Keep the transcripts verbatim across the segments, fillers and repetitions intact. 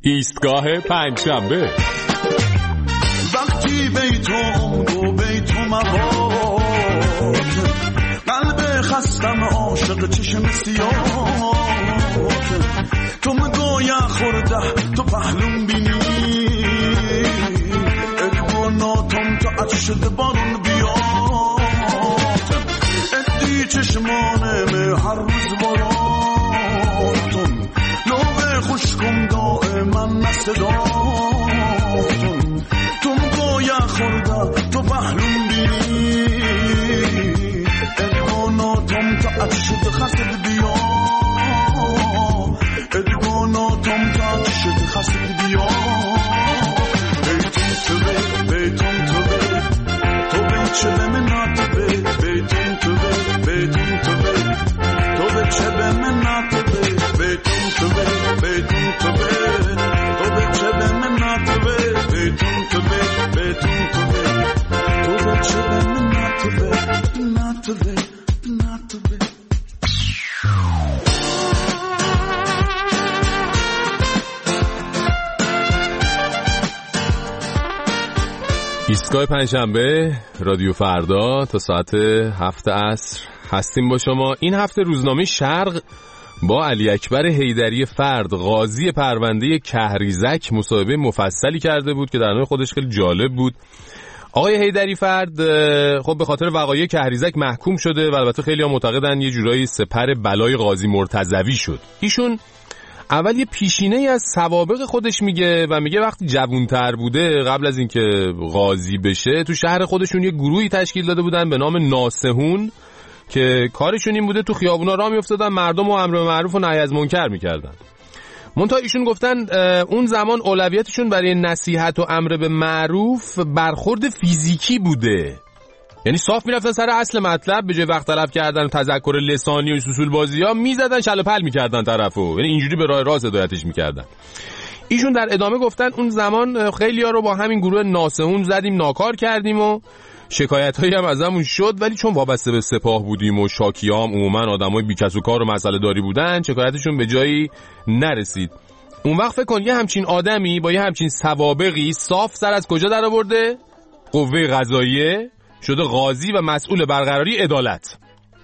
ایستگاه پنجشنبه. وقتی بیتون گو بیتون مواد، قلب خستم عاشق چشم سیاه، تو مگویا خورده تو پهلون بینی، ادگو ناتم تو عشد بارون بیاد، ادی چشمانم هر روز براتون، نوه خوشکم دائما نصداتون، تو مگویا خورده تو پهلون بینی، ادگو ناتم تو عشد خسد بیاد، ادگوناتم تا شد خسته بیا، بیتون تو بی بیتون تو بی تو بی چه به من نات بی بیتون تو بی بیتون تو بی تو بی چه به من نات بی بیتون تو بی بیتون تو بی تو بی چه به من نات بی بیتون تو بی بیتون تو بی تو بی چه به من نات بی نات بی نات بی. ایستگاه پنجشنبه رادیو فردا تا ساعت هفت عصر هستیم با شما. این هفته روزنامه شرق با علی اکبر حیدری فرد قاضی پرونده کهریزک مصاحبه مفصلی کرده بود که در نوع خودش خیلی جالب بود. آقای حیدری فرد خب به خاطر وقایع کهریزک محکوم شده و البته خیلی ها معتقدن یه جورایی سپر بلای قاضی مرتضوی شد. ایشون اول یه پیشینه ای از سوابق خودش میگه و میگه وقتی جوانتر بوده قبل از اینکه قاضی بشه تو شهر خودشون یه گروهی تشکیل داده بودن به نام ناصحون که کارشون این بوده تو خیابونا راه میافتادن مردم رو امر به معروف و نهی از منکر میکردن. منتها ایشون گفتن اون زمان اولویتشون برای نصیحت و امر به معروف برخورد فیزیکی بوده، یعنی صاف میرفتن سر اصل مطلب، به جای وقت تلف کردن و تذکر لسانی و سوسول بازی ها میزدن شل و پل میکردن طرفو، یعنی اینجوری به راه راست هدایتش میکردن. ایشون در ادامه گفتن اون زمان خیلی ها رو با همین گروه ناصحون زدیم ناکار کردیم و شکایت هایی هم از همون شد، ولی چون وابسته به سپاه بودیم و شاکیام عموما آدمای بیکس و کار و مسئله داری بودن شکایتشون به جایی نرسید. اون وقت فکر کن یه همچین آدمی با یه همچین سوابقی صاف سر از کجا در آورده؟ قوه قضاییه، شده قاضی و مسئول برقراری عدالت.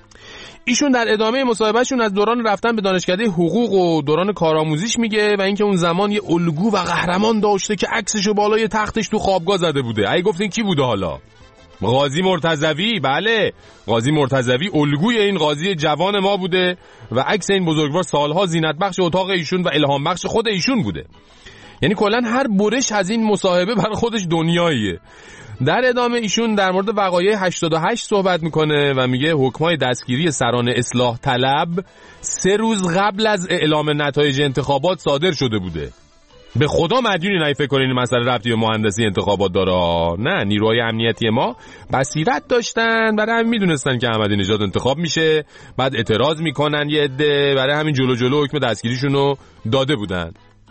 ایشون در ادامه مصاحبهشون از دوران رفتن به دانشکده حقوق و دوران کارآموزیش میگه و اینکه اون زمان یه الگو و قهرمان داشته که عکسشو بالای تختش تو خوابگاه زده بوده. ای گفتین کی بوده حالا؟ قاضی مرتضوی. بله، قاضی مرتضوی الگوی این قاضی جوان ما بوده و عکس این بزرگوار سالها زینت بخش اتاق ایشون و الهام بخش خود ایشون بوده. یعنی کلا هر برش از این مصاحبه برای خودش دنیاییه. در ادامه ایشون در مورد وقایع هشتاد و هشت صحبت میکنه و میگه حکمای دستگیری سران اصلاح طلب سه روز قبل از اعلام نتایج انتخابات صادر شده بوده. به خدا مدیونی نه فکر کنین این مسئله ربطی به مهندسی انتخابات داره. نه، نیروهای امنیتی ما بصیرت داشتن، برای همین میدونستن که احمدی نژاد انتخاب میشه، بعد اعتراض میکنن یه عده، برای همین جلو جلو حکم دستگیریشونو داده بودن.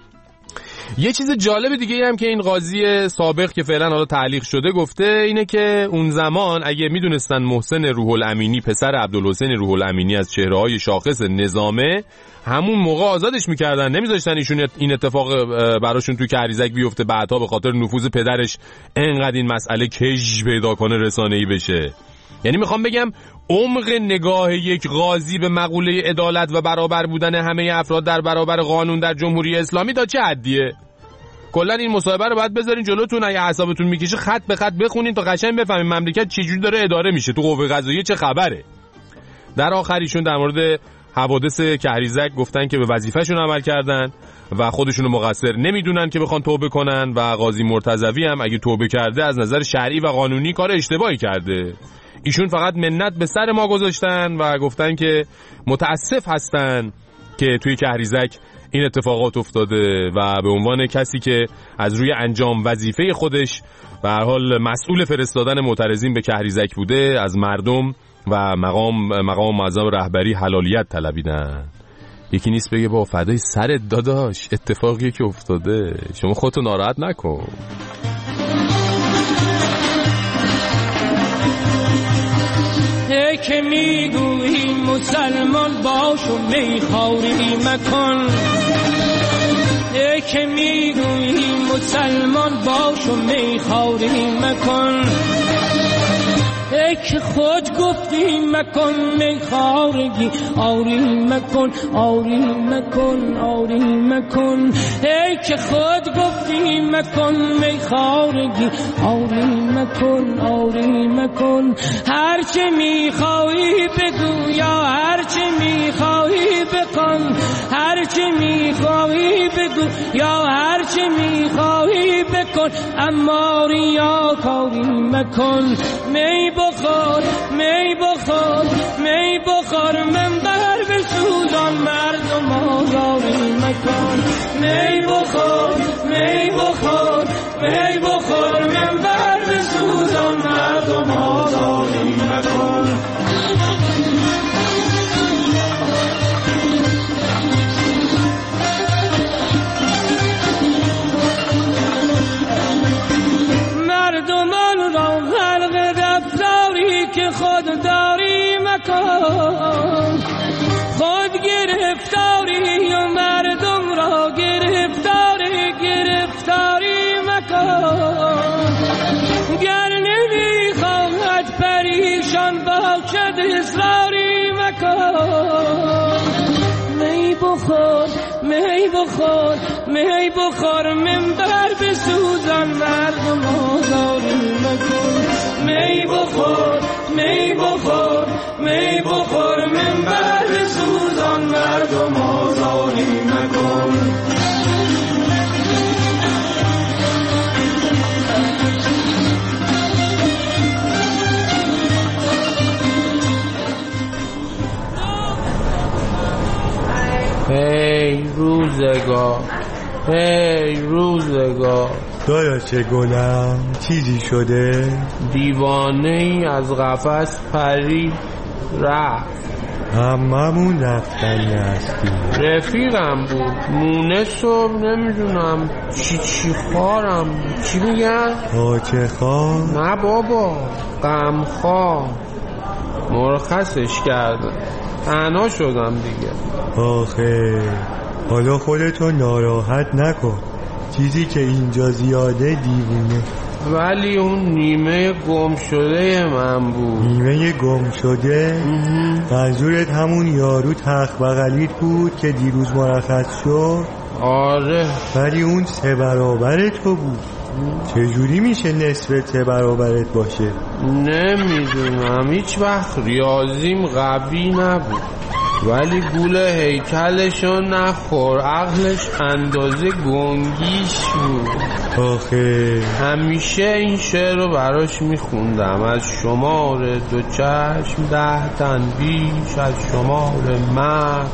یه چیز جالب دیگه هم که این قاضی سابق که فعلا حالا تعلیق شده گفته اینه که اون زمان اگه میدونستن محسن روح الامینی پسر عبدالحسین روح الامینی از چهره‌های شاخص نظامه، همون موقع آزادش میکردن، نمیذاشتن ایشون این اتفاق براشون تو کهریزک بیفته، بعدها به خاطر نفوذ پدرش انقدر این مسئله کج پیدا کنه رسانه‌ای بشه. یعنی میخوام بگم عمق نگاه یک قاضی به مقوله عدالت و برابر بودن همه افراد در برابر قانون در جمهوری اسلامی تا چه حدیه؟ کلا این مصاحبه رو باید بذارین جلوتون، اگه اعصابتون میکشه خط به خط بخونین تا قشنگ بفهمین مملکت چجوری داره اداره میشه، تو قوه قضاییه چه خبره. در آخریشون در مورد حوادث کهریزک گفتن که به وظیفه‌شون عمل کردن و خودشونو مقصر نمیدونن که بخوان توبه کنن و قاضی مرتضوی هم اگه توبه کرده از نظر شرعی و قانونی کار اشتباهی کرده. ایشون فقط منت به سر ما گذاشتن و گفتن که متاسف هستن که توی کهریزک این اتفاقات افتاده و به عنوان کسی که از روی انجام وظیفه خودش به هر حال مسئول فرستادن معترضین به کهریزک بوده از مردم و مقام مقام معظم رهبری حلالیت طلبیدن. یکی نیست بگه با فدای سرت داداش اتفاقیه که افتاده، شما خودتو ناراحت نکن. ای که میگویی مسلمان باش و میخواری مکن، ای که میگویی مسلمان باش و میخواری مکن، ای که خود گفتی مکن میخارگی آری مکن آری مکن آری مکن، ای که خود گفتی مکن میخارگی آری مکن آری مکن. هرچه میخواهی بگو یا هرچه میخواهی بکن، هرچه میخواهی بگو یا هرچه میخواهی بکن، اما ریا کاری مکن. می بخور می بخور می بخور منبر بسوزان مردم آزاری مکن. می بخور می بخور می بخور منبر بسوزان مردم آزاری مکن. مردمان را غرق رفتاری که خود داری مکن، خود گرفتاری و مردم را گرفتاری گرفتاری مکن. گر نمیخواهد پریشان باشد اصراری مکن. می بخور می بخور می بخور منبر بسوزان مردم آزاری مکن. می بخور می بخور می بخور منبر بسوزان مردم آزاری مکن. هی روزگار هی روزگار، داداش گلم چیزی شده؟ دیوانه ای از قفس پرید رفت. هممون رفتن هستی. رفیقم بود مونس و نمیدونم چی چی خارم چی میگن؟ پاچه خار؟ نه بابا غم خار. مرخصش کردم تنها شدم دیگه. آخه حالا خودتو ناراحت نکن، چیزی که اینجا زیاده دیوونه. ولی اون نیمه گم شده من بود. نیمه گم شده؟ منظورت همون یارو تخت بغلیت بود که دیروز مرخص شد؟ آره. ولی اون سه برابر تو بود. چجوری میشه نصف سه برابرت باشه؟ نمیدونم، هیچ وقت ریاضیم قوی نبود، ولی گول هیکلشو نخور، عقلش اندازه گنگیش بود. آخه همیشه این شعر رو براش میخوندم: از شمار دو چشم ده تن بیش، از شمار مرد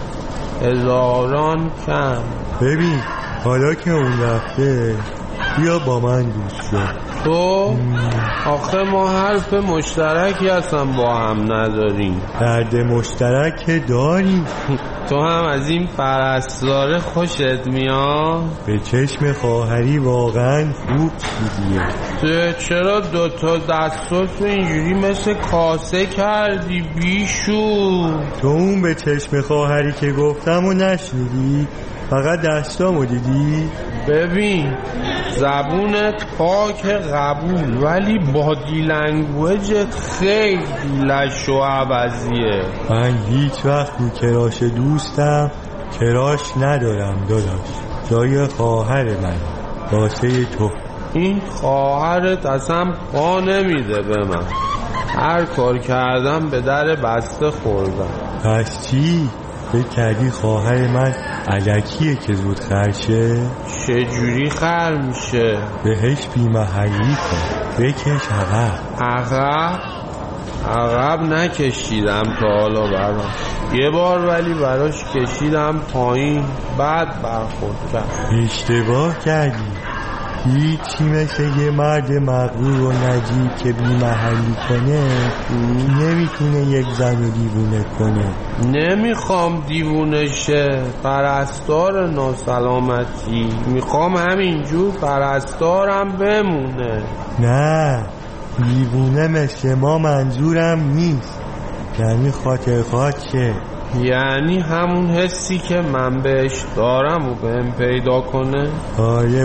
هزاران کم. ببین حالا که اون رفته بیا با من دوست شد. تو آخه ما حرف مشترکی اصلا با هم نداریم. درد مشترک که داریم. تو هم از این پرستاره خوشت میاد؟ به چشم خواهری واقعا خوب چیزیه. تو چرا دوتا دستاتو اینجوری مثل کاسه کردی بیشو؟ تو اون به چشم خواهری که گفتم و نشنیدی؟ فقط دستامو دیدی؟ ببین زبونت پاک قبول، ولی بادی لنگویجت خیلی لش و عوضیه. من هیچ وقت رو کراش دوستم کراش ندارم داداش. جای خواهر من واسه تو. این خواهرت اصلا پا نمیده به من. هر کار کردم به در بسته خوردم. پس چی؟ فکر کردی خواهر من الکیه که زود خرشه؟ چجوری خر میشه؟ بهش بیمحلی کن، بکش عقب. عقب؟ عقب نکشیدم تا حالا براش. یه بار ولی براش کشیدم پایین، بعد برخورد کرد. اشتباه کردی. هیچی مثل یه مرد مغرور و نجیب که بیمحلی کنه نمیتونه یک زن رو دیوونه کنه. نمیخوام دیوونه شه، پرستار ناسلامتی. میخوام همینجور پرستارم بمونه. نه دیوونه مثل ما منظورم نیست، یعنی خاطر خواهد شه. یعنی همون حسی که من بهش دارم و بهم پیدا کنه؟ آره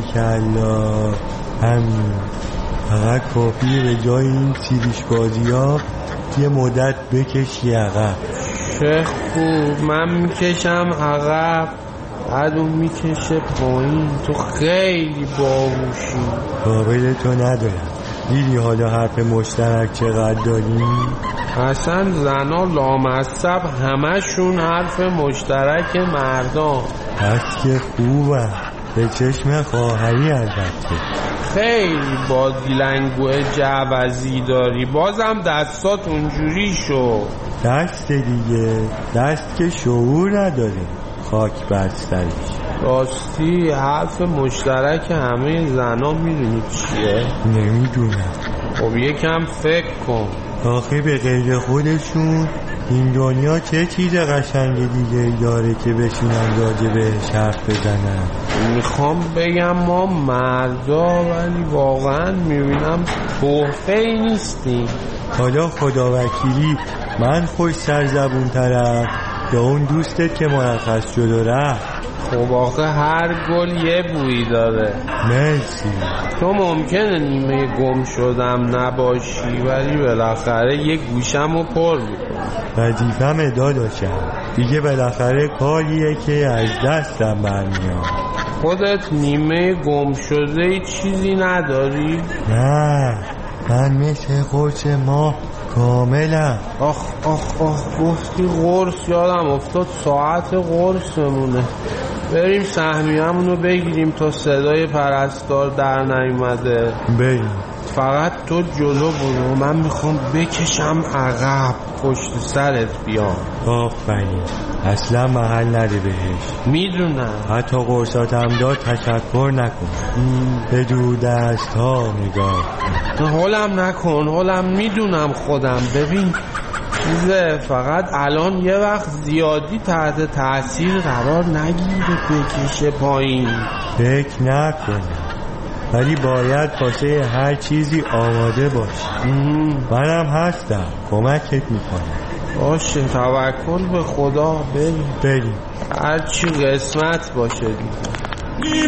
باریکلا همین. فقط کافیه به جای این سیریش بازی ها یه مدت بکشی عقب. چه خوب، من میکشم عقب بعد اون میکشه پایین. تو خیلی باهوشی. قابل تو ندارم. دیدی حالا حرف مشترک چقدر داریم؟ اصلا زنا لامصب همشون حرف مشترک مردان. پس که خوبه به چشم خواهری. البته خیلی بازی لنگوه جعوزی داری. بازم دستات اونجوری شو. دست دیگه دست که شعور نداره. خاک بر سرش. راستی حرف مشترک همه زنا میدونی چیه؟ نمیدونم. خب یکم فکر کن. آخه به غیر خودشون این دنیا چه چیز قشنگ دیگه داره که بشینن راجع بهش حرف بزنن؟ میخوام بگم ما مردا ولی واقعا میبینم تحفه‌ای نیستیم. حالا خدا وکیلی من خوش سرزبون طرف یا اون دوستت که مرخص شد و رفت؟ خب آخه هر گل یه بویی داره. مرسی. تو ممکنه نیمه گم شدم نباشی ولی بالاخره یه گوشم رو پر میکنی. وظیفم ادا داشتم دیگه. بالاخره کاریه که از دستم برمیاد. خودت نیمه گم شده چیزی نداری؟ نه من مثل قرص ما کاملا. آخ آخ آخ گفتی قرص یادم افتاد ساعت قرصمونه. بریم سهمیه‌مونو بگیریم تا صدای پرستار در نیومده. بریم. فقط تو جلو برو، من میخوام بکشم عقب پشت سرت بیام. آفرین. اصلا محل نده بهش. میدونم. حتی قرصاتم داد تشکر نکن. به دو دست ها نگاه. هولم نکن هولم میدونم خودم. ببین چیزه فقط الان یه وقت زیادی تحت تأثیر قرار نگیره بکشه پایین. فکر نکنم ولی باید واسه هر چیزی آماده باشی. منم هستم کمکت میکنم. باشه توکل به خدا. بریم بریم هر چی قسمت باشه دیگه.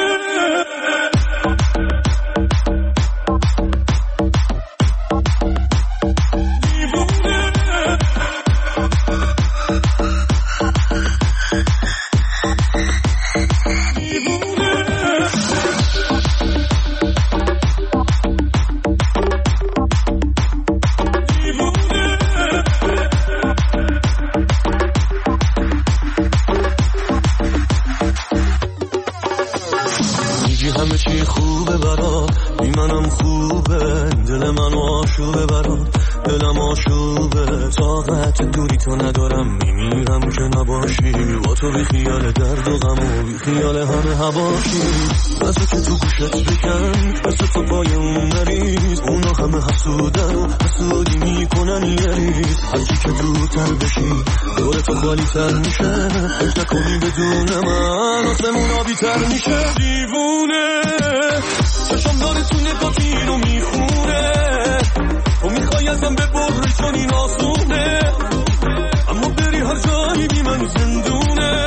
همه چی خوبه برات، بی منم خوبه، دل من آشوبه برات، دلم آشوبه، طاقت دوری تو ندارم، میمیرم که نباشی، با تو بی خیال درد و غم و بی خیال همه هواشی، بسه که تو گوشت بکن، بسه تو پای اون مریض، اونا همه حسودن و حسودی میکنن یه ریز، هرچی که دوتر بشی دور تو خالی تر میشه، فکر کنی بدون من آسمون آبی تر میشه. دیوونه چشم داره تو نگاهی رو میخونه، تو میخوای ازم ببری چون این آسونه، اما بری هر جایی بی من زندونه.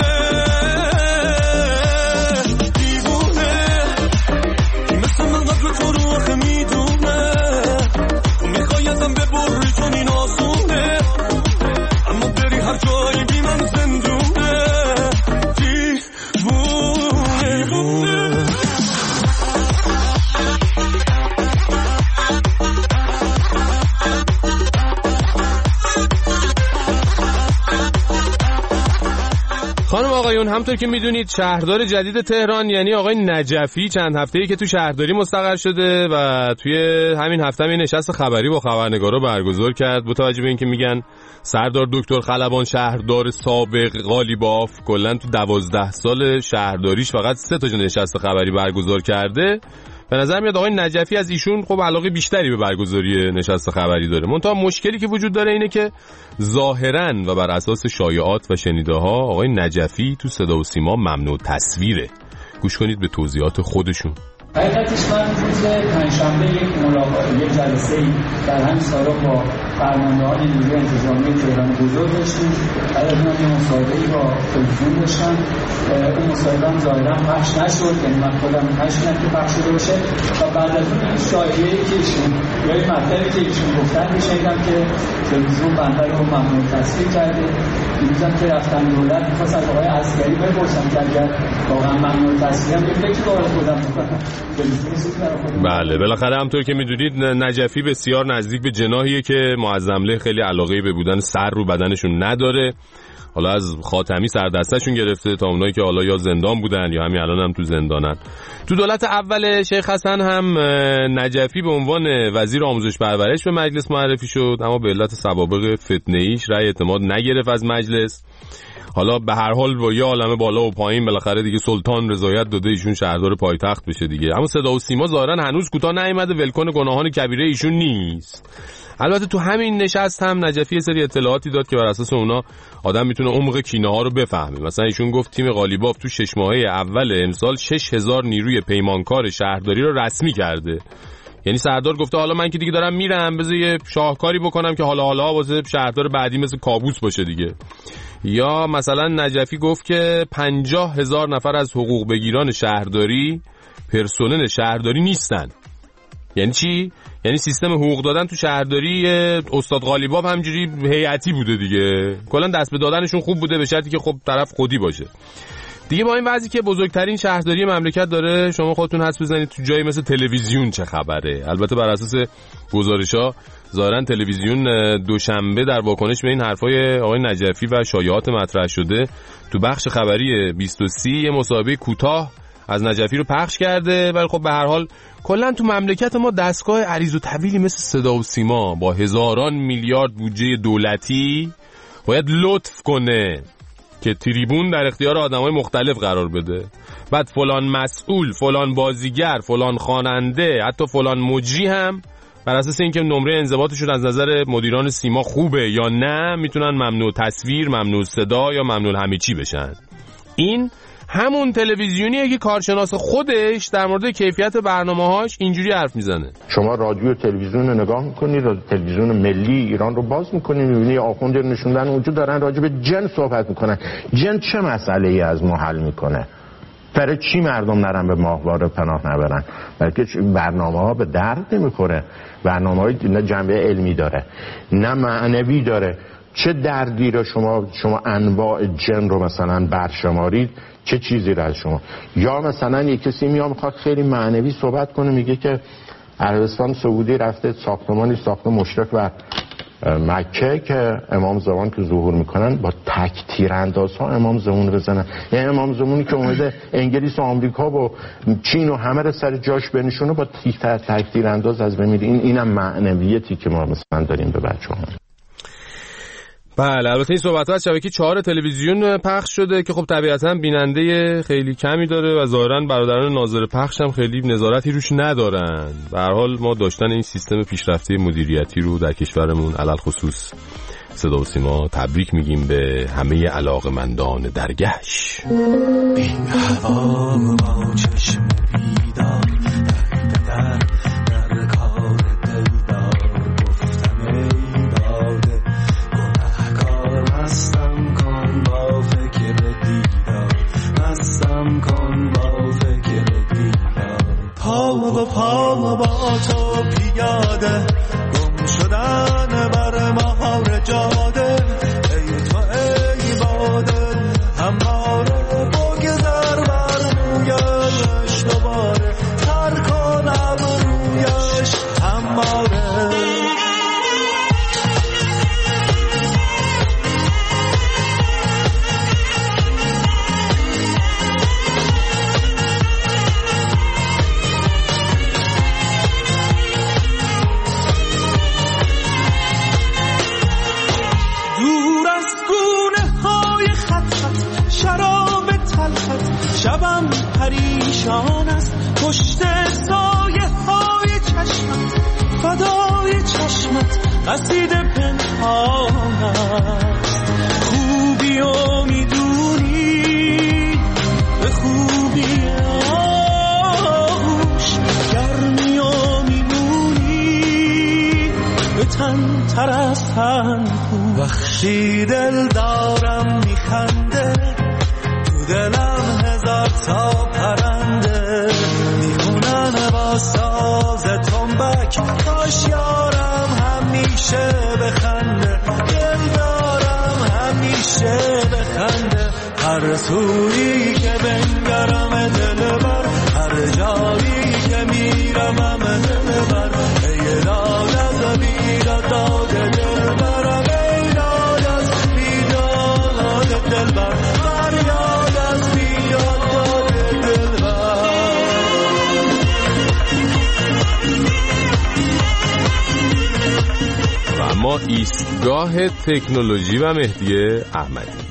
دیوونه کی مثل من قدر تو رو آخه میدونه، تو میخوای ازم ببری چون این آسونه، اما بری هر جایی بی من زندونه. دیوونه دیوونه خانم آقایون، همطور که میدونید شهردار جدید تهران یعنی آقای نجفی چند هفته‌ای که تو شهرداری مستقر شده و توی همین هفته می نشست خبری با خبرنگارا برگزار کرد. با توجه به اینکه میگن سردار دکتر خلبان شهردار سابق قالیباف کلا تو دوازده سال شهرداریش فقط سه تا نشست خبری برگزار کرده، به نظر میاد آقای نجفی از ایشون خب علاقه بیشتری به برگزاری نشست خبری داره. منتها مشکلی که وجود داره اینه که ظاهراً و بر اساس شایعات و شنیده‌ها آقای نجفی تو صدا و سیما ممنوع تصویره. گوش کنید به توضیحات خودشون. حقیقتش من روز پنجشنبه یک ملاقات یک جلسه در همین سالن با فرماندهان نیروی انتظامی تهران بزرگ داشتیم. بعد از اون یه مصاحبه‌ای با تلویزیون داشتم. اون مصاحبه هم ظاهراً پخش نشد، یعنی من خودم نشیدم که پخش شده باشه. و بعد از اون شایعه‌ای که ایشون یا این مطلبی که ایشون گفتن می‌شنیدم که تلویزیون بنده رو ممنوع تصویر کرده. دیروزم که رفتن دولت می‌خواست از آقای عسکری بپرسم که اگر واقعا ممنوع تصویر هم یه فکر وارد خودم بکنم. بله بالاخره همونطور که می‌دونید نجفی بسیار نزدیک به جناحیه که معظمله خیلی علاقه‌ای به بودن سر رو بدنشون نداره. حالا از خاتمی سر دستشون گرفته تا اونایی که حالا یا زندان بودن یا همین الان هم تو زندانن. تو دولت اول شیخ حسن هم نجفی به عنوان وزیر آموزش پرورش به مجلس معرفی شد، اما به علت سوابق فتنه‌ایش رأی اعتماد نگرفت از مجلس. حالا به هر حال با یه عالمه بالا و پایین بالاخره دیگه سلطان رضایت داده ایشون شهردار پایتخت بشه دیگه. اما صدا و سیما ظاهرا هنوز کوتاه نیامده ولکن گناهان کبیره ایشون نیست. البته تو همین نشست هم نجفی سری اطلاعاتی داد که بر اساس اونا آدم میتونه عمق کینه ها رو بفهمه. مثلا ایشون گفت تیم قالیباف تو شش ماهه اول امسال شش هزار نیروی پیمانکار شهرداری رو رسمی کرده. یعنی سردار گفته حالا من که دیگه دارم میرم بذار یه شاهکاری بکنم که حالا حالا واسه شهردار بعدی مثل کابوس باشه دیگه. یا مثلا نجفی گفت که پنجاه هزار نفر از حقوق بگیران شهرداری پرسنل شهرداری نیستن. یعنی چی؟ یعنی سیستم حقوق دادن تو شهرداری استاد قالیباف همجوری هیئتی بوده دیگه. کلا دست به دادنشون خوب بوده به شرطی که خب طرف خودی باشه. دیگه با این وضعی که بزرگترین شهرداری مملکت داره شما خودتون حدس بزنید تو جایی مثل تلویزیون چه خبره. البته بر اساس گزارش‌ها ظاهرا تلویزیون دوشنبه در واکنش به این حرفای آقای نجفی و شایعات مطرح شده تو بخش خبری بیست و سه یه مصاحبه کوتاه از نجفی رو پخش کرده. ولی خب به هر حال کلا تو مملکت ما دستگاه عریض و طویلی مثل صدا و سیما با هزاران میلیارد بودجه دولتی باید لطف کنه که تریبون در اختیار آدمای مختلف قرار بده. بعد فلان مسئول، فلان بازیگر، فلان خواننده، حتی فلان مجری هم بر اساس اینکه نمره انضباطشون از نظر مدیران سیما خوبه یا نه میتونن ممنوع تصویر، ممنوع صدا یا ممنوع همه چی بشن. این همون تلویزیونیه که کارشناس خودش در مورد کیفیت برنامه‌هاش اینجوری حرف میزنه. شما رادیو و تلویزیون رو نگاه میکنید، رادیو تلویزیون ملی ایران رو باز میکنید میبینید آخوند نشوندن وجود دارن راجع به جن صحبت میکنن. جن چه مسئله‌ای از ما حل میکنه؟ برای چی مردم نرن به ماهواره پناه نبرن؟ بلکه برنامه‌ها به درد نمیخوره. برنامه‌های نه جنبه علمی داره نه معنوی داره. چه دردی رو شما شما انواع جن رو مثلا برشمارید، چه چیزی رو از شما. یا مثلا یک کسی میاد میخواد خیلی معنوی صحبت کنه، میگه که عربستان سعودی رفته ساختمانی ساخته مشرف و مکه که امام زمان که ظهور میکنن با تک تیراندازها امام زمان بزنن. یعنی امام زمانی که اومده انگلیس و آمریکا و چین و همه رو سر جاش بنشونه با تک تیرانداز از بین میره. این اینم معنویتی که ما مثلا داریم به بچه‌ها. بله البته این صحبت‌ها از شبکه چهار تلویزیون پخش شده که خب طبیعتاً بیننده خیلی کمی داره و ظاهراً برادران ناظر پخش هم خیلی نظارتی روش ندارن. به هر حال ما داشتن این سیستم پیشرفته مدیریتی رو در کشورمون علل خصوص صدا و سیما تبریک میگیم به همه علاقه‌مندان درگهش. این هوا با چشم بیدار در در در کار دلدار گفتم ای باده گناهکار مستم کن با فکر دیدار مستم کن با فکر دیدار پا و پا با تو پیاده گم شدن بر مهار جاده ای تو ای باده همواره بگذر بر مویش دوباره تر کنم رویش همواره شبم پریشان است پشت سایه های چشمت فدای چشمت قصید پنهان است خوبی و میدونی به خوبی آغوش گرمی و میمونی به تن روشن‌تر از پنهون. وقتی دل دارم میخنده تو دلم هزار تا پرنده میمونن با ساز تنبک. کاش یارم همیشه بخنده، دل دارم همیشه بخنده. هر سویی که بنگرم دلبر، هر جایی که میرم هم دلبر. ای لال از بیداد داد دلبرم، ای لال از بیداد دلبر. فریاد از بیداد داد دلبر. و اما ایستگاه تکنولوژی و مهدی احمدی.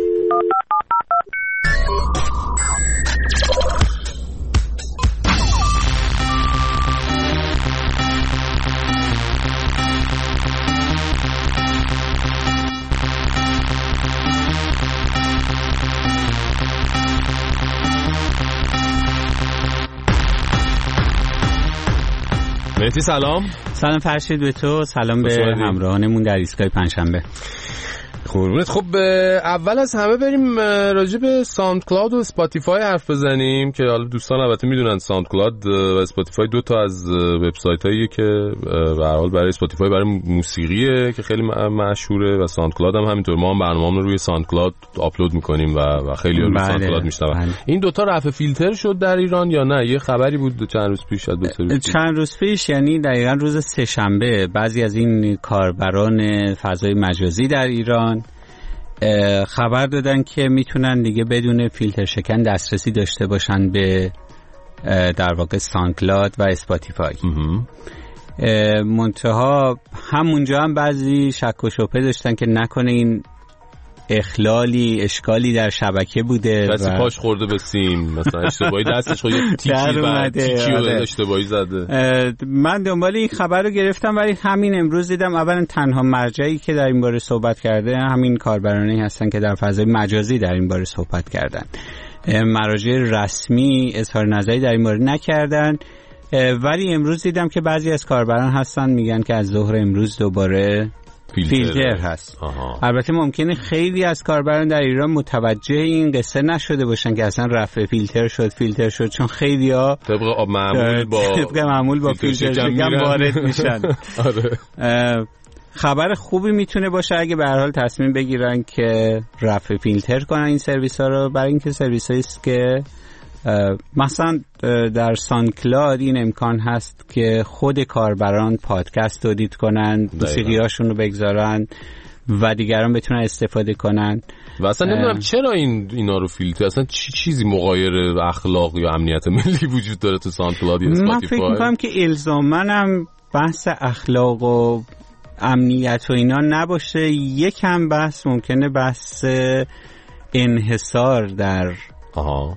مهدی سلام. سلام فرشید به تو، سلام به همراهانمون در ایستگاه پنجشنبه. قربونت. خب اول از همه بریم راجع به ساوند کلاود و اسپاتیفای حرف بزنیم که حالا دوستان البته میدونن ساوند کلاود و اسپاتیفای دو تا از وبسایت هاییه که به هر حال برای اسپاتیفای برای موسیقیه که خیلی مشهوره و ساوند کلاود هم همینطور. ما هم برنامه‌مون رو روی ساوند کلاود آپلود می‌کنیم و و خیلی روی ساوند کلاود میشنون. این دو تا رفع فیلتر شد در ایران یا نه؟ یه خبری بود چند روز پیش، از دو سه روز چند روز پیش، یعنی دقیقاً روز سه شنبه، بعضی از این کاربران فضای مجازی در ایران خبر دادن که میتونن دیگه بدون فیلتر شکن دسترسی داشته باشن به در واقع ساوند کلاود و اسپاتیفای. منتها همونجا هم بعضی شک و شبهه داشتن که نکنه این اخلالی اشکالی در شبکه بوده، کسی پاش خورده به سیم مثلا، اشتباهی دستش خود تیکی و تیکی رو اشتباهی زده. من دنبال این خبر رو گرفتم ولی همین امروز دیدم اولا تنها مرجعی که در این باره صحبت کرده همین کاربرانی هستن که در فضای مجازی در این باره صحبت کردن. مراجع رسمی اظهار نظری در این باره نکردن، ولی امروز دیدم که بعضی از کاربران هستن میگن که از ظهر امروز دوباره فیلتر, فیلتر هست. آها. البته ممکنه خیلی از کاربران در ایران متوجه این قصه نشده باشن که اصلا رفع فیلتر شد فیلتر شد چون خیلی ها طبق معمول با طبق معمول با فیلتر شکن وارد میشن. آره. خبر خوبی میتونه باشه اگه به هر حال تصمیم بگیرن که رفع فیلتر کنن این سرویس ها رو، برای اینکه سرویس هایی است که مثلا در ساوند کلاود این امکان هست که خود کاربران پادکست تولید کنن، موسیقی‌هاشون رو بگذارن و دیگران بتونن استفاده کنن. و اصلا نمیدونم چرا این اینا رو فیلتر، اصلا چی چیزی مغایر اخلاق یا امنیت ملی وجود داره تو ساوند کلاود یا اسپاتیفای؟ من فکر می‌کنم که الزاماً هم بحث اخلاق و امنیت و اینا نباشه، یکم بحث ممکنه بحث انحصار در آها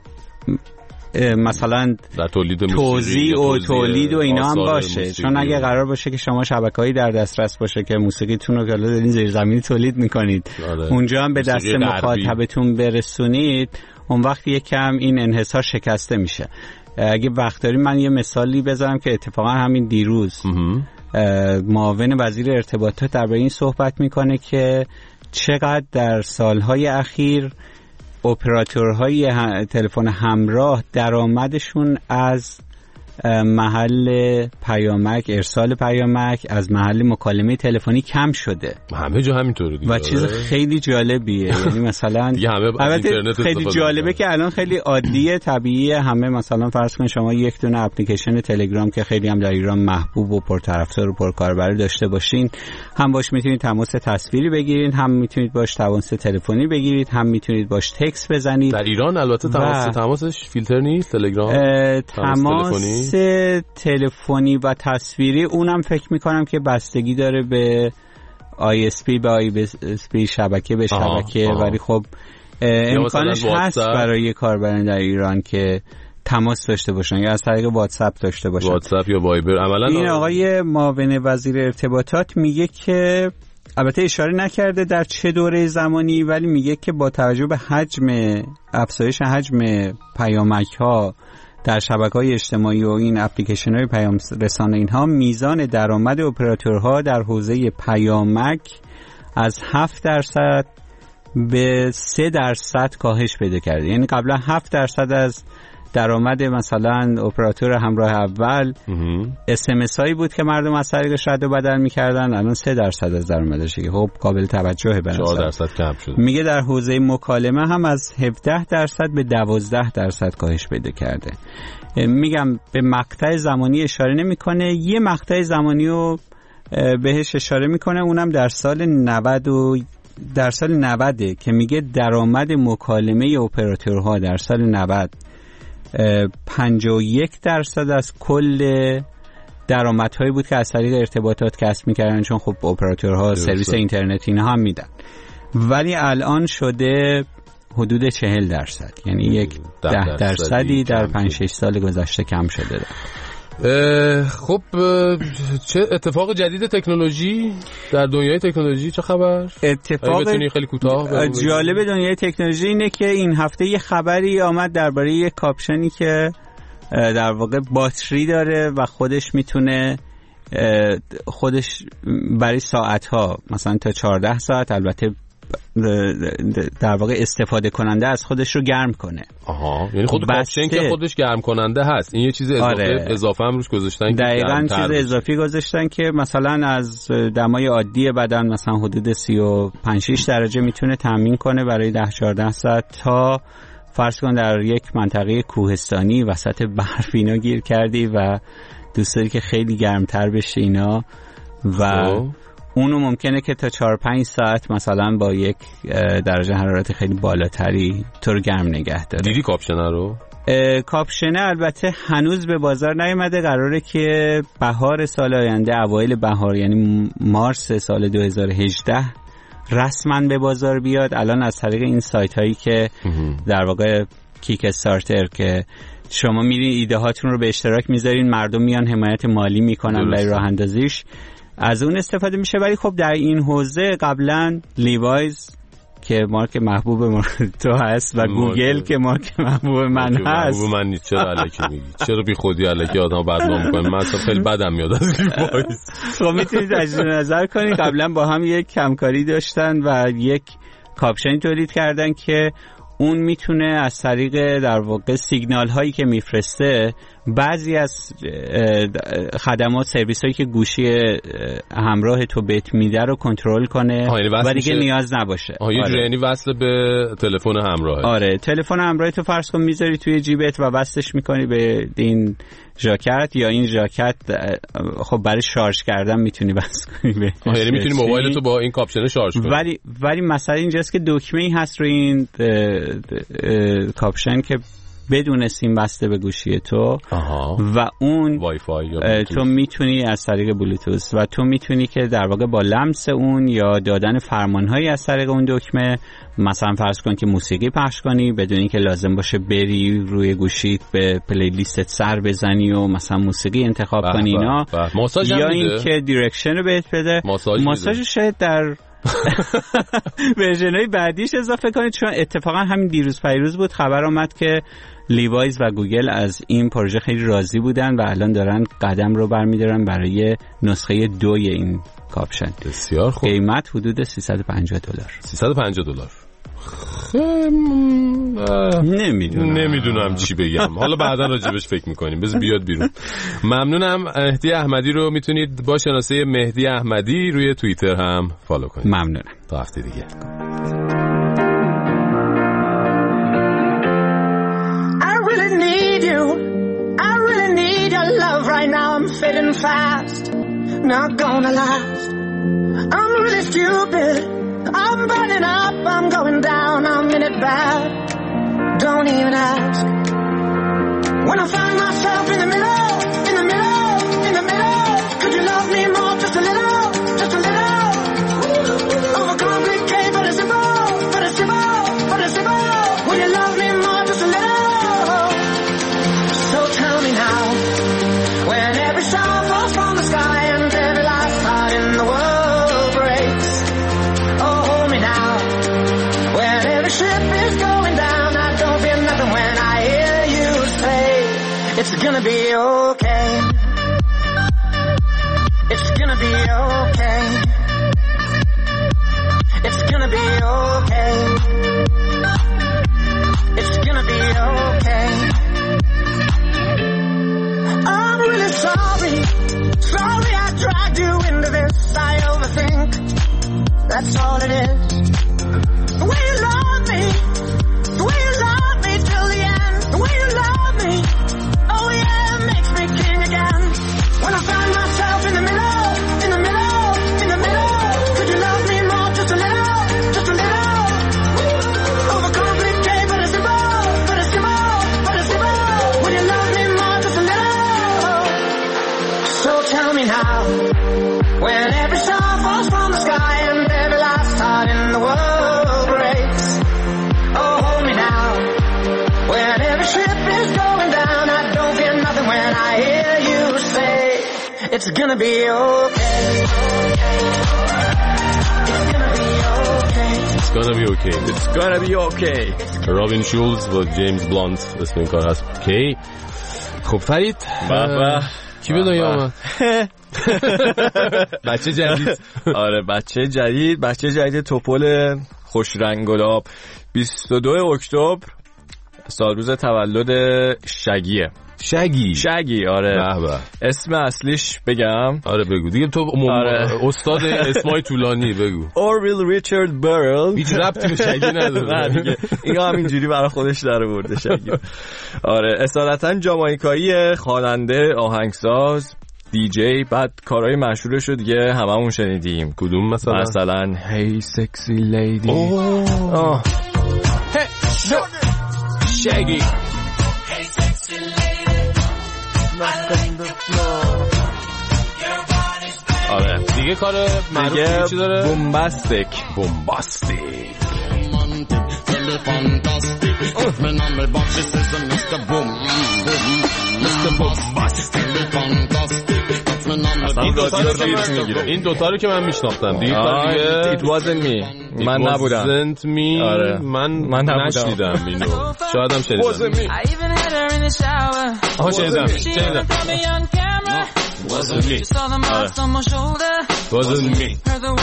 مثلا در تولید توزیع و تولید و اینا هم باشه موسیقی. چون اگه قرار باشه که شما شبکه‌ای در دسترس باشه که موسیقیتون رو که دارین زیرزمینی تولید میکنید آره. اونجا هم به دست مخاطبتون برسونید، اون وقت یکم این انحصار شکسته میشه. اگه وقت داریم من یه مثالی بزنم که اتفاقا همین دیروز معاون وزیر ارتباطات درباره این صحبت میکنه که چقدر در سالهای اخیر اپراتورهای تلفن همراه درآمدشون از محل پیامک، ارسال پیامک، از محل مکالمه تلفنی کم شده. همه جا همینطوره دیگه. و چیز خیلی جالبیه، یعنی مثلا البته خیلی جالبه که الان خیلی عادیه، طبیعیه، همه مثلا فرض کن شما یک دونه اپلیکیشن تلگرام که خیلی هم در ایران محبوب و پرطرفدار و پرکاربر داشته باشین، هم باش میتونید تماس تصویری بگیرید، هم میتونید باش تماس تلفنی بگیرید، هم میتونید باش تکست بزنید. در ایران البته تماس و... تماسش فیلتر نیست تلگرام. تماس تلفنی و تصویری اونم فکر میکنم که بستگی داره به آی اس پی، به آی اس پی شبکه به شبکه، ولی خب امکانش هست برای کاربران در ایران که تماس داشته باشن یا از طریق واتساپ داشته باشن، واتساپ یا وایبر. عملاً این آقای معاون وزیر ارتباطات میگه که البته اشاره نکرده در چه دوره زمانی، ولی میگه که با توجه به حجم افزایش حجم پیامک ها در شبکه‌های اجتماعی و این اپلیکیشن‌های پیام رسان اینها میزان درآمد اپراتورها در حوزه پیامک از هفت درصد به سه درصد کاهش پیدا کرده. یعنی قبلا هفت درصد از درآمد مثلا اپراتور همراه اول اس ام اس هایی بود که مردم از طریقش رد و بدل می‌کردن، الان سه درصد از درآمدش که خب قابل توجهه به نظر. چهار درصد کم شد. میگه در حوزه مکالمه هم از هفده درصد به دوازده درصد کاهش پیدا کرده. میگم به مقطع زمانی اشاره نمی‌کنه، یه مقطع زمانی رو بهش اشاره می‌کنه، اونم در سال نود و در سال نود که میگه درآمد مکالمه اپراتورها در سال نود پنجاه و یک درصد از کل درآمدهایی بود که از طریق ارتباطات کسب می‌کردن، چون خب اپراتورها سرویس اینترنتی اینها هم میدن، ولی الان شده حدود چهل درصد، یعنی یک ده درصدی در پنج شش سال گذشته کم شده ده. خب چه اتفاق جدید تکنولوژی در دنیای تکنولوژی چه خبر؟ اتفاق خیلی کوتاه جالب دنیای تکنولوژی اینه که این هفته یه خبری آمد درباره یه کاپشنی که در واقع باتری داره و خودش میتونه خودش برای ساعت‌ها مثلا تا چهارده ساعت، البته در واقع استفاده کننده از خودش رو گرم کنه. آها، یعنی خود کاپشن که خودش گرم کننده هست، این یه چیز اضافه آره. اضافه هم روش گذاشتن که دقیقاً چیز اضافی گذاشتن که مثلا از دمای عادی بدن مثلا حدود سی و پنج شش درجه میتونه تامین کنه برای ده چهارده ساعت، تا فرض کن در یک منطقه کوهستانی وسط برف اینا گیر کردی و دوست داری که خیلی گرمتر بشه اینا و اونو ممکنه که تا چهار پنج ساعت مثلا با یک درجه حرارت خیلی بالاتری تو رو گرم نگه داره. دیدی کاپشنه رو؟ کاپشنه البته هنوز به بازار نیومده، قراره که بهار سال آینده، اوایل بهار یعنی مارس سال دو هزار و هجده رسما به بازار بیاد. الان از طریق این سایت هایی که در واقع کیک استارتر که شما میرین ایده هاتون رو به اشتراک میذارین، مردم میان حمایت مالی میکنن برای راه اندازیش، از اون استفاده میشه. ولی خب در این حوزه قبلا لیوایز که مارک محبوب ما تو هست و گوگل که مارک محبوب من هست. محبوب من نیست، چرا الکی میگی؟ چرا بی خودی الکی آدم بدنام میکنه؟ من اصلا خیلی بدم میاد از لیوایز. خب میتونید تجربه نظر کنید، قبلا با هم یک همکاری داشتن و یک کاپشن تولید کردن که اون میتونه از طریق در واقع سیگنال هایی که میفرسته بعضی از خدمات سرویس هایی که گوشی همراه تو بهت میده رو کنترل کنه و دیگه نیاز نباشه. آها، یه جوری یعنی وصل به تلفن همراه. آره، تلفن همراه تو فرض کن میذاری توی جیبت و وصلش میکنی به این ژاکت، یا این ژاکت خب برای شارژ کردن میتونی وصل کنی به. آها، یعنی میتونی موبایل تو با این کاپشن شارژ کنی. ولی ولی مسئله اینجاست که دکمه‌ای هست روی این کاپشن که بدون سیم بسته به گوشی تو. آها. و اون وای فای یا تو میتونی از طریق بلوتوث و تو میتونی که در واقع با لمس اون یا دادن فرمانهایی از طریق اون دکمه مثلا فرض کن که موسیقی پخش کنی بدون اینکه لازم باشه بری روی گوشیت به پلی لیستت سر بزنی و مثلا موسیقی انتخاب کنی اینا، یا اینکه دیرکشن رو بهت بده. ماساژ شاید در ورژن‌های بعدیش اضافه کنید، چون اتفاقا همین دیروز پیروز بود خبر آمد که لیوایز و گوگل از این پروژه خیلی راضی بودن و الان دارن قدم رو برمی‌دارن برای نسخه دوی این کاپشن. بسیار خوب. قیمت حدود سیصد و پنجاه دلار. سیصد و پنجاه دلار. نمیدونم نمیدونم چی بگم، حالا بعدا راجبش فکر میکنیم. بذار بیاد بیرون. ممنونم. مهدی احمدی رو میتونید با شناسه مهدی احمدی روی توییتر هم فالو کنید. ممنونم. تا هفته دیگه. I really need you. I really need your love right now. I'm fading fast. Not gonna last. I'm really stupid. I'm burning up, I'm going down, I'm in it bad. Don't even ask. When I find myself in the middle, in the middle, in the middle, could you love me more, just a little, just a little? Overcomplicate, but it's simple, but it's simple, but it's simple. Will you love me more, just a little? So tell me now, when every star falls from the sky and every last heart in the world breaks. Ship is going down, I don't feel nothing when I hear you say It's gonna be okay. It's gonna be okay. It's gonna be okay. It's gonna be okay. I'm really sorry. Sorry I dragged you into this. I overthink. That's all it is. The way you love me. The way you love me till the end. The way you love me. Oh yeah, it makes me king again. When I find myself in the middle, in the middle, in the middle. Could you love me more, just a little, just a little? Overcomplicate, but it's simple, but it's simple, but it's simple. Would you love me more, just a little? So tell me now, when every star falls from the sky and every last heart in the world breaks. Oh, hold me now, when every ship is going down. I don't feel nothing when I hear you say, it's gonna be okay. It's gonna be okay. It's gonna be okay. It's gonna be okay. رابین شولز و جیمز بلانت اسم این کار هست. کی خب فرید بابا کی به دنیا آمد؟ بچه جدید. آره بچه جدید، بچه جدید توپل خوش رنگ گلاب. بیست و دوم اکتبر سال روز تولد شگیه. شگی شگی آره. بابا اسم اصلیش بگم؟ آره بگو دیگه، تو م... آره. استاد اسمای طولانی بگو. اورویل ریچارد برل. هیچ ربطی به شگی نداره دیگه. اینا همینجوری برای خودش در آورده شگی. آره اصالتا جامائیکایی، خواننده، آهنگساز، دی جی. بعد کارهای مشهورش رو دیگه هممون شنیدیم. کدوم مثلا؟ مثلا هی سکسی لیدی. اوه شگی. آره دیگه کار معروف چی داره؟ بومباستیک. بومباستیک. این دوتا رو که این دوتا رو که من میشناختم دیگه دیگه It wasn't me. من نبودم. It wasn't me. آره. من من نشنیدم اینو. شاید هم شنیدم. آها شنیدم شنیدم. Wasn't me. Wasn't me.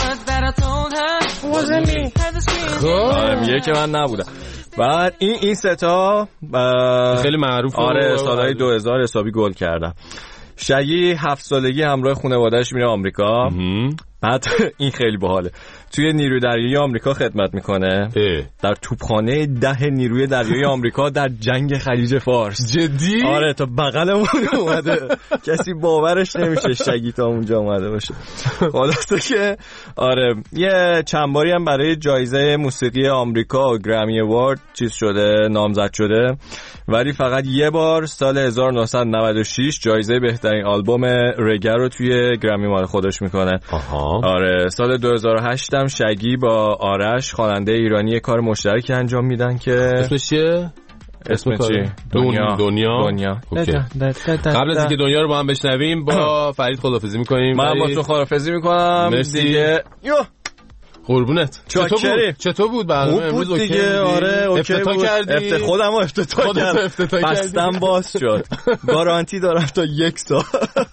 Wasn't me. آره میگه که من نبودم. بعد این این ستا خیلی معروفه. آره سالهای دو هزار حسابی گل کردم. شگی هفت سالگی همراه خانواده‌اش میره آمریکا. بعد این خیلی باحاله، توی نیروی دریایی آمریکا خدمت میکنه. در توپخانه ده نیروی دریایی آمریکا در جنگ خلیج فارس. جدی؟ آره تا بغلمون اومده. کسی باورش نمیشه شگی تا اونجا اومده باشه. خلاصه که آره یه چند باری هم برای جایزه موسیقی آمریکا گرمی اوارد چیز شده، نامزد شده، ولی فقط یه بار سال هزار و نهصد و نود و شش جایزه بهترین آلبوم رگر رو توی گرمی مال خودش میکنه. آها. آره سال دو هزار و هشت هم شگی با آرش خواننده ایرانی کار مشترکی انجام میدن که اسمش چیه؟ اسم چی؟ دنیا. دنیا. دنیا. قبل از اینکه دنیا رو با هم بشنویم با فرید خداحافظی میکنیم. من با تو خداحافظی میکنم. مرسی. دیگه یو قربونت. چطور بود؟ چطور بود برنامه امروز؟ اوکی دیگه آره اوکی افتتاح بود. کردی؟ افت خودمو افتتاح کردم. بستم باز شد. گارانتی دارم تا یک سال.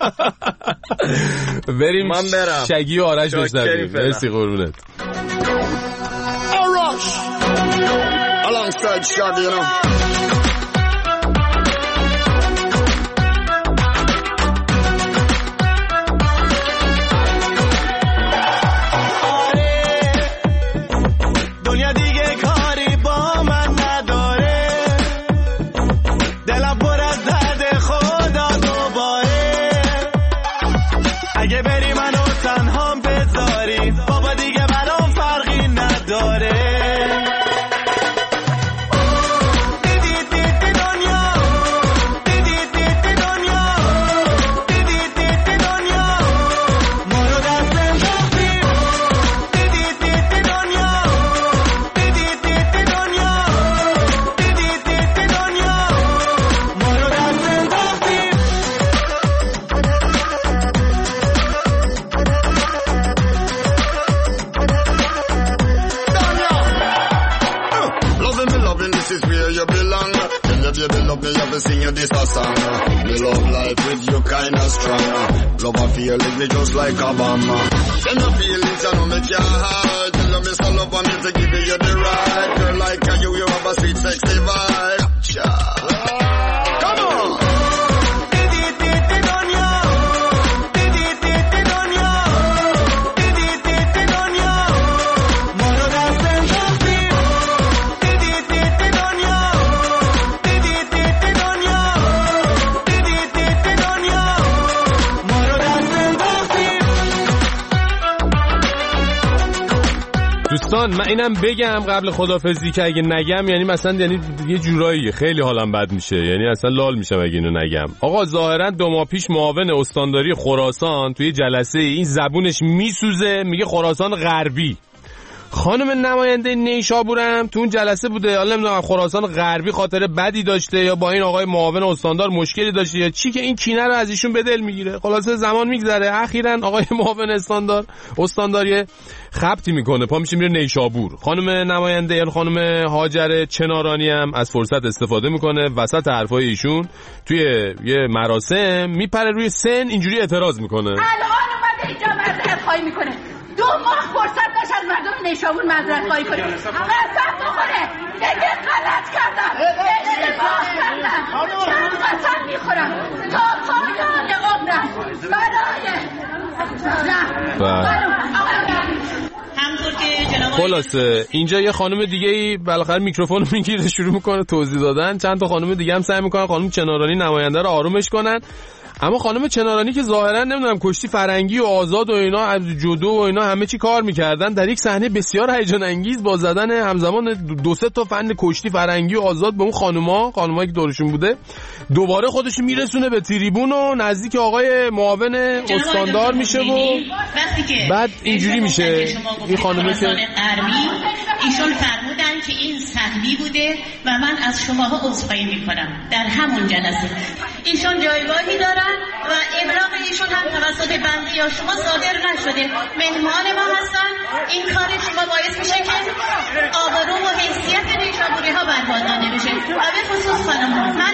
بریم من برم. شگی و آرش بشنویم. مرسی قربونت. آرش alongside Shaggy, you know. Did Me love life with you kinda strong. Love a feeling me just like a bomb. Send the feelings I know me can't hide. Tell me some love for me to give you the right. Girl like you, you have a sweet sexy vibe. Come on. دوستان من اینم بگم قبل خدافظی که اگه نگم یعنی مثلا یعنی یه جورایی خیلی حالم بد میشه، یعنی اصلا لال میشم اگه اینو نگم. آقا ظاهرا دو ماه پیش معاون استانداری خراسان توی جلسه این زبونش میسوزه میگه خراسان غربی. خانم نماینده نیشابورم تو اون جلسه بوده، حالا نمیدونم خراسان غربی خاطر بدی داشته یا با این آقای معاون استاندار مشکلی داشته یا چی که این کینه رو از ایشون به دل میگیره. خلاصه زمان میگذره، اخیراً آقای معاون استاندار استانداری خبطی میکنه پا میشه میره نیشابور. خانم نماینده یا خانم هاجر چنارانی هم از فرصت استفاده میکنه وسط حرفای ایشون توی یه مراسم میپره روی سن اینجوری اعتراض میکنه. الان اومده اینجا معذرت خواهی میکنه. دو ماه فرصت داشت از مردم نیشابور معذرت خواهی کنه. قسم بخوره دیگه غلط کردم، اشتباه کردم، چند قسم میخورم تا پایان عمرم برای خلاصه اینجا یه خانم دیگه ای بالاخره میکروفون رو میگیره شروع میکنه توضیح دادن. چند تا خانم دیگه هم سعی میکنن خانم چنارانی نماینده رو آرومش کنن، اما خانم چنارانی که ظاهرا نمیدونم کشتی فرنگی و آزاد و اینا جودو و اینا همه چی کار میکردن، در یک صحنه بسیار هیجان انگیز با زدن همزمان دو سه تا فن کشتی فرنگی و آزاد به اون خانوما خانومایی که دورشون بوده دوباره خودش میرسونه به تریبون و نزدیک آقای معاون استاندار میشه و بعد اینجوری میشه این خانومه که ایشون فرمودن که این سهوی بوده و من از شماها عذرخواهی میکنم. در همون جلسه ایشون جایگاهی دارن و ابلاغ ایشون هم توسط بنده یا شما صادر نشده، مهمان ما هستن. این کار شما باعث میشه که آبرو و حیثیت نیشابوری ها برباد نمیشه و به خصوص خانم ها من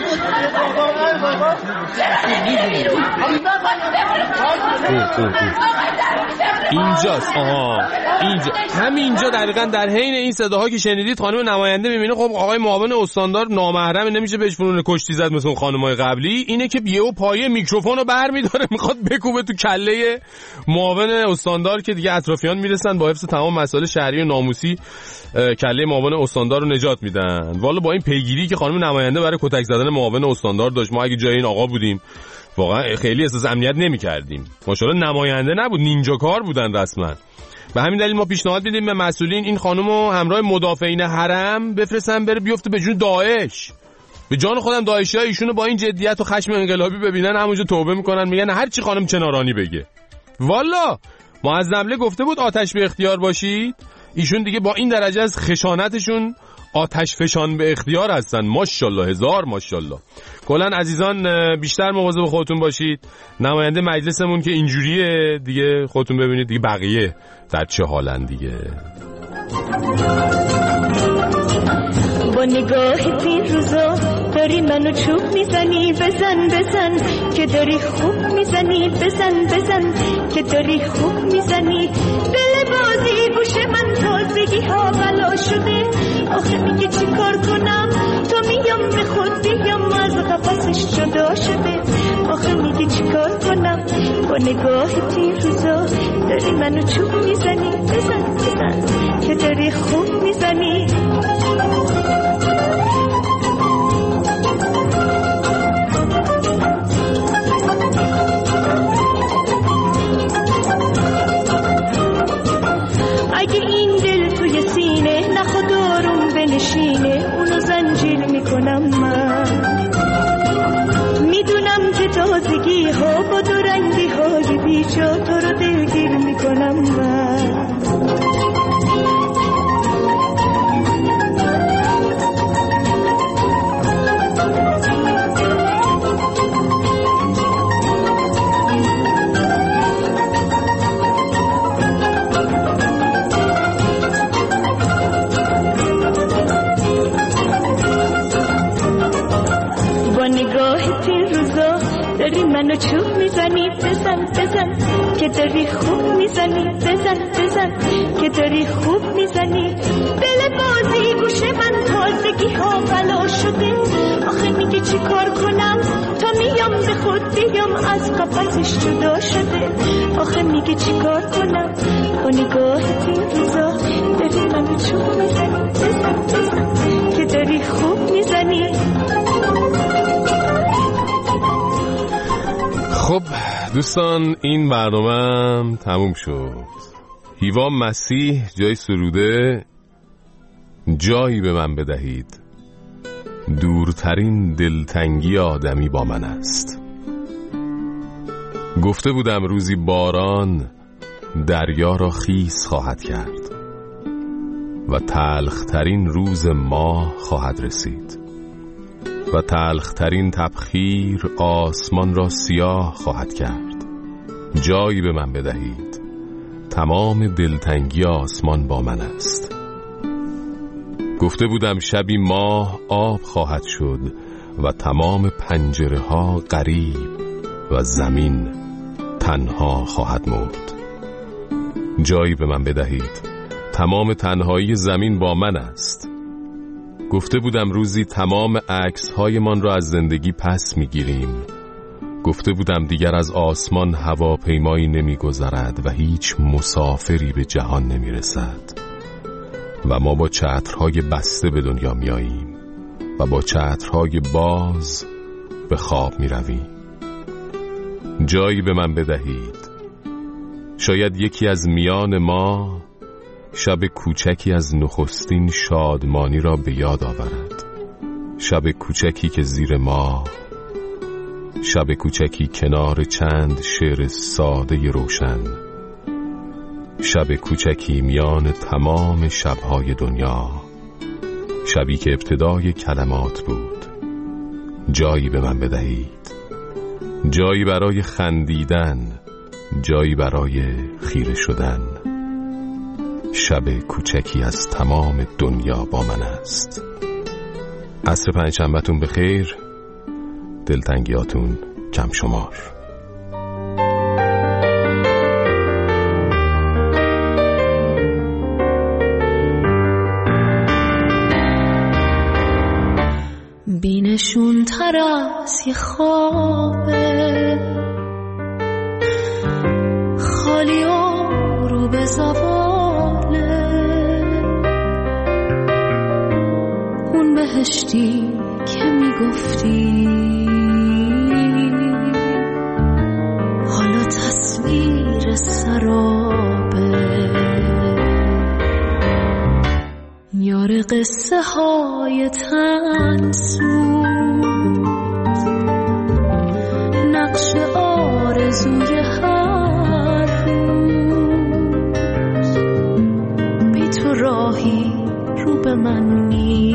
اینجاست. آها اینجا همینجا دقیقاً در حین این صداها که شنیدید خانم نماینده میبینه خب آقای معاون استاندار نامحرم نمیشه بهش فنون کشتی زد مثل اون خانمای قبلی، اینه که یهو پایه میکروفون رو برمی‌داره میخواد بکوبه تو کله معاون استاندار که دیگه اطرافیان میرسن با حفظ تمام مسائل شهری و ناموسی کله معاون استاندار رو نجات میدن. والا با این پیگیری که خانم نماینده برای کتک زدن معاون استاندار داشت ما اگه جای این آقا بودیم واقعا خیلی احساس امنیت نمی‌کردیم. ماشاءالله نماینده نبود، نینجا کار بودن رسما. به همین دلیل ما پیشنهاد میدیم به مسئولین این خانومو همراه مدافعین حرم بفرستن بره بیفته به جون داعش. به جان خودم داعشی‌ها ایشونو با این جدیت و خشم انقلابی ببینن همونجا توبه میکنن میگن هر چی خانم چنارانی بگه. والا معظم گفته بود آتش به اختیار باشید، ایشون دیگه با این درجه از خشانتشون آتش فشان به اختیار هستن. ماشاءالله هزار ماشاءالله. کلا عزیزان بیشتر مواظب خودتون باشید. نماینده مجلسمون که اینجوریه دیگه خودتون ببینید دیگه بقیه در چه حالن دیگه. با نگاه تین روزا داری منو چوب میزنی، بزن بزن که داری خوب میزنی، بزن بزن که داری خوب میزنی. دل بازی گوش من تازگی ها بلا شده، آخه میگه چی کار کنم تو میام به خود بیام از قفسش جدا شده. آخه میگه چی کار کنم با نگاه تین روزا داری منو چوب میزنی، بزن بزن که داری خوب میزنی. اگه این دل توی سینه نخواد آروم بنشینه اونو زنجیر میکنم من. میدونم که تازگی ها با دو رنگی های بیجا تو رو دلگیر میکنم من. با نگاه تین روز داری منو چوب میزنی بزن بزن که داری خوب میزنی بزن بزن که داری خوب میزنی دل بازی گوشه من تازگی ها بلا شده آخه میگه چی کار کنم تا میام به خود بیام از قفسش جدا شده آخه میگه چی کار کنم با نگاه تیروزا داری منو چوب میزنی بزن بزن که داری خوب میزنی. خب دوستان این برنامه تموم شد. هیوا مسیح جای سروده جایی به من بدهید، دورترین دلتنگی آدمی با من است. گفته بودم روزی باران دریا را خیس خواهد کرد و تلخترین روز ماه خواهد رسید و تلخترین تبخیر آسمان را سیاه خواهد کرد. جایی به من بدهید، تمام دلتنگی آسمان با من است. گفته بودم شبی ماه آب خواهد شد و تمام پنجره ها غریب و زمین تنها خواهد مرد. جایی به من بدهید، تمام تنهایی زمین با من است. گفته بودم روزی تمام عکس‌های من را از زندگی پس می‌گیریم. گفته بودم دیگر از آسمان هواپیمایی نمی‌گذرد و هیچ مسافری به جهان نمی‌رسد و ما با چترهای بسته به دنیا میاییم و با چترهای باز به خواب میرویم. جایی به من بدهید، شاید یکی از میان ما شب کوچکی از نخستین شادمانی را به یاد آورد. شب کوچکی که زیر ما، شب کوچکی کنار چند شعر ساده روشن، شب کوچکی میان تمام شبهای دنیا، شبی که ابتدای کلمات بود. جایی به من بدهید، جایی برای خندیدن، جایی برای خیره شدن. شب کوچکی از تمام دنیا با من است. عصر پنجشنبه‌تون بخیر، دلتنگیاتون کم شمار. بینشون تر از یه خوابه، خالی و رو به زواله، اون بهشتی که میگفتی حالا تصویر سرابه. یار قصه های تنسوز، نقش آرزوی هر روز، بی تو راهی رو به من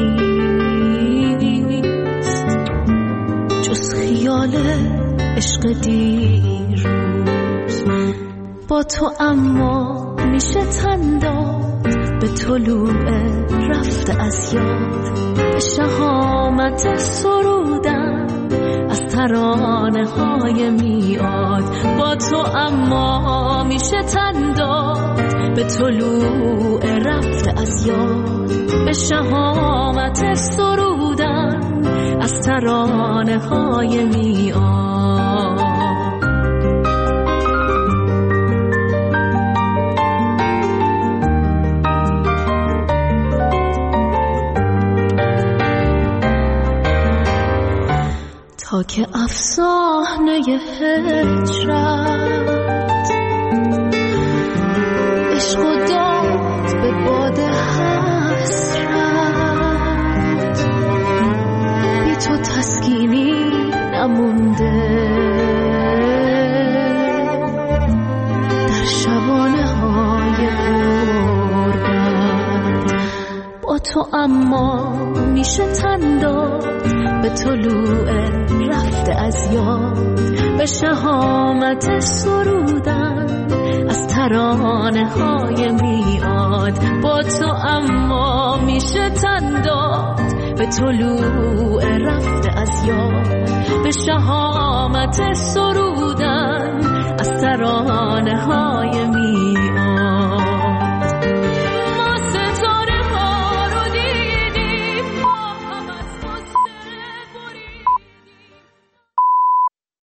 نیست جز خیال عشق دیروز. با تو اما میشه تن داد به طلوع رفته از یاد، به شهامت سرودن از ترانه های میاد. با تو اما میشه تن داد به طلوع رفته از یاد، به شهامت سرودن از ترانه های میاد. تا که افسانه هجرت عشق و داد به باد حسرت، بی تو تسکینی نمونده در شبانه های غربت. با تو اما میشه تن داد به طلوع رفته از یاد، به شهامت سرودن از ترانه های میاد. با تو اما میشه تن داد به طلوع رفته از یاد، به شهامت سرودن از ترانه های